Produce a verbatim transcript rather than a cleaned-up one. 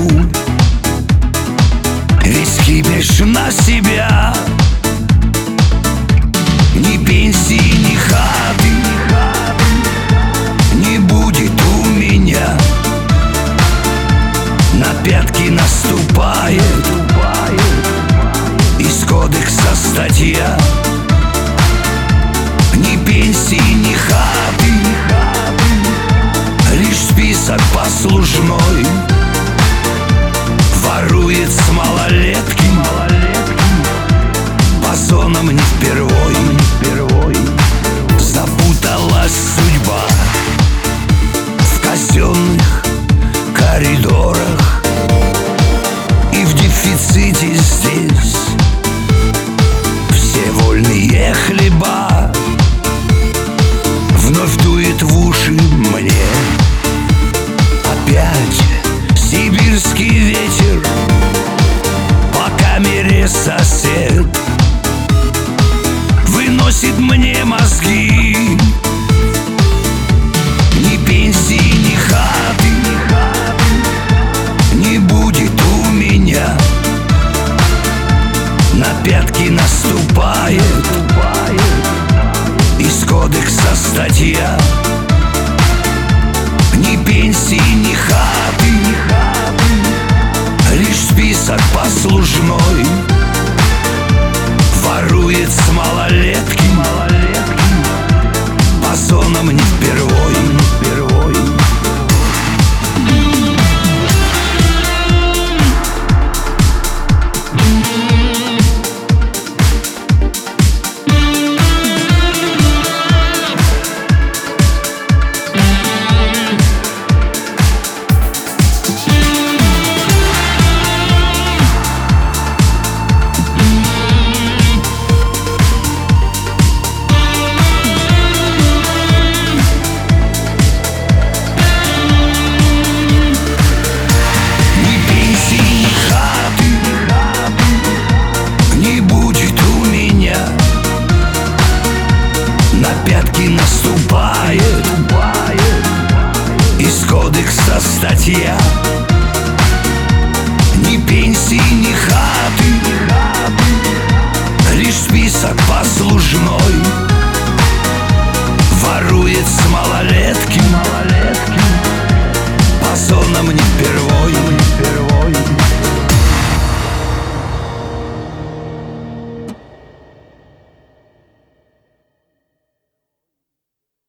весь кипиш на себя. Ни пенсии, ни хаты не будет у меня. На пятки наступает из кодекса статья. Ни пенсии, ни хаты, лишь список послужной. Ворует с малолетки, по зонам не впервой. Запуталась судьба в казенных коридорах, и в дефиците здесь все вольные хлеба. Вновь дует в уши мне опять сибирский ветер. По камере сосед выносит мне мозги. Ни пенсии, ни хаты не будет у меня. На пятки наступает из кодекса статья. Ни пенсии, ни хаты, лишь список послужной. Ворует с малолетки, по зонам не впервой. Наступает из кодекса статья. Ни пенсии, ни хаты, лишь список послужной. Ворует с малолетки,